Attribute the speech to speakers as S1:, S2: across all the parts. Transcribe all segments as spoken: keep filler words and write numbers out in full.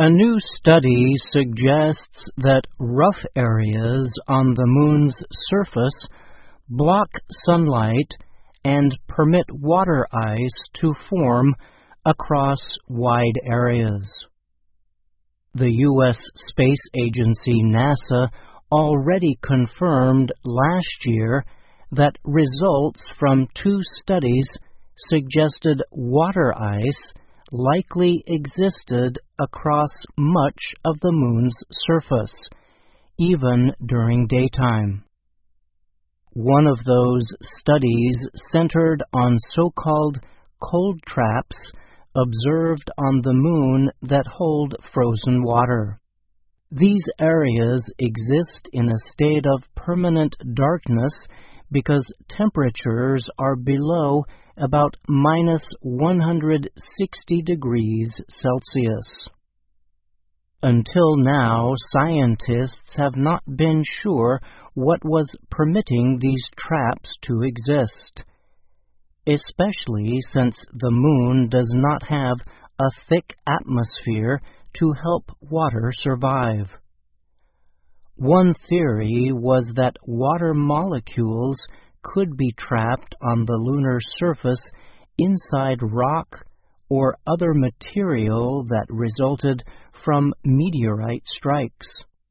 S1: A new study suggests that rough areas on the Moon's surface block sunlight and permit water ice to form across wide areas. The U S space agency NASA already confirmed last year that results from two studies suggested water ice likely existed across much of the Moon's surface, even during daytime. One of those studies centered on so-called cold traps observed on the Moon that hold frozen water. These areas exist in a state of permanent darkness because temperatures are below about minus one hundred sixty degrees Celsius. Until now, scientists have not been sure what was permitting these traps to exist, especially since the Moon does not have a thick atmosphere to help water survive. One theory was that water molecules could be trapped on the lunar surface inside rock or other material that resulted from meteorite strikes.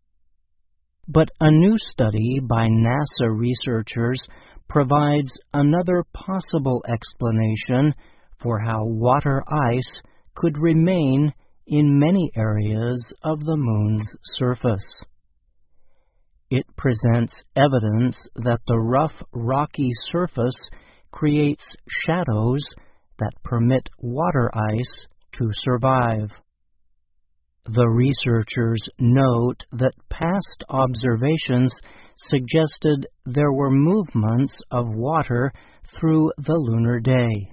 S1: But a new study by NASA researchers provides another possible explanation for how water ice could remain in many areas of the Moon's surface. It presents evidence that the rough, rocky surface creates shadows that permit water ice to survive. The researchers note that past observations suggested there were movements of water through the lunar day.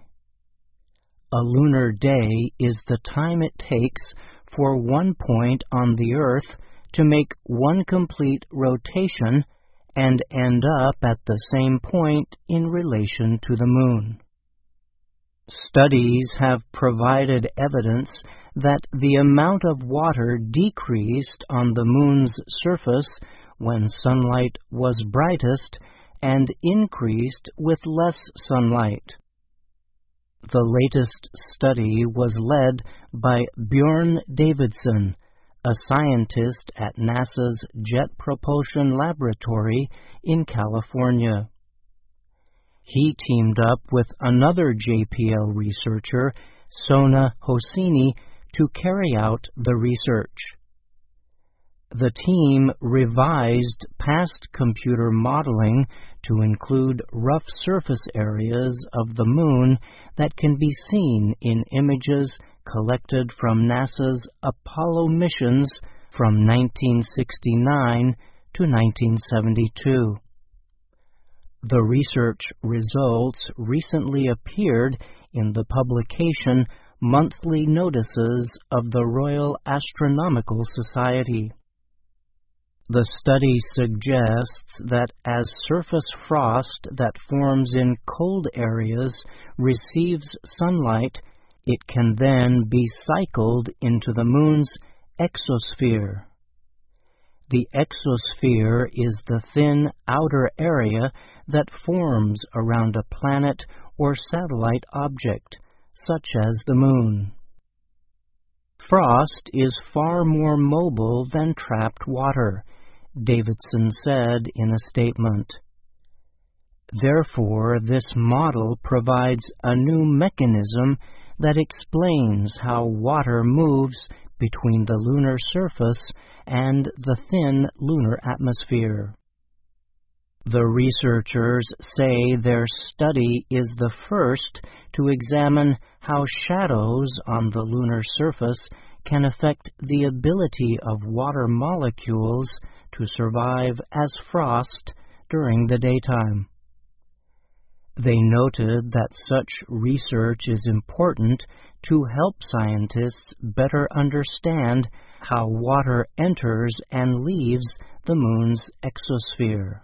S1: A lunar day is the time it takes for one point on the Earth to make one complete rotation and end up at the same point in relation to the Moon. Studies have provided evidence that the amount of water decreased on the Moon's surface when sunlight was brightest and increased with less sunlight. The latest study was led by Bjorn Davidson, a scientist at NASA's Jet Propulsion Laboratory in California. He teamed up with another J P L researcher, Sona Hosseini, to carry out the research. The team revised past computer modeling to include rough surface areas of the Moon that can be seen in images collected from NASA's Apollo missions from nineteen sixty-nine to nineteen seventy-two. The research results recently appeared in the publication Monthly Notices of the Royal Astronomical Society. The study suggests that as surface frost that forms in cold areas receives sunlight, it can then be cycled into the Moon's exosphere. The exosphere is the thin outer area that forms around a planet or satellite object, such as the Moon. Frost is far more mobile than trapped water, Davidson said in a statement. Therefore, this model provides a new mechanism that explains how water moves between the lunar surface and the thin lunar atmosphere. The researchers say their study is the first to examine how shadows on the lunar surface can affect the ability of water molecules to survive as frost during the daytime. They noted that such research is important to help scientists better understand how water enters and leaves the Moon's exosphere.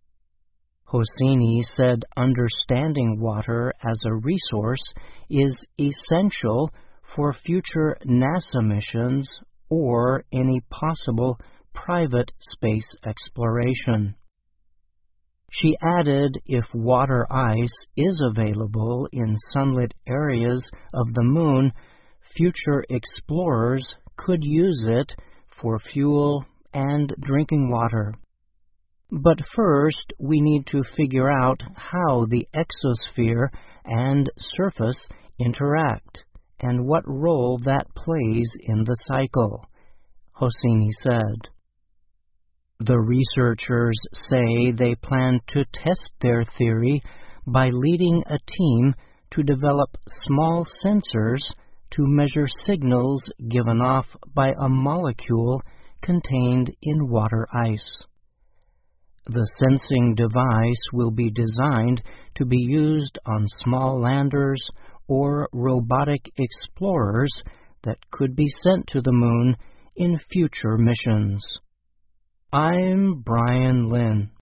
S1: Hosseini said understanding water as a resource is essential for future NASA missions or any possible private space exploration. She added if water ice is available in sunlit areas of the Moon, future explorers could use it for fuel and drinking water. But first, we need to figure out how the exosphere and surface interact and what role that plays in the cycle, Hosseini said. The researchers say they plan to test their theory by leading a team to develop small sensors to measure signals given off by a molecule contained in water ice. The sensing device will be designed to be used on small landers or robotic explorers that could be sent to the Moon in future missions. I'm Brian Lynn.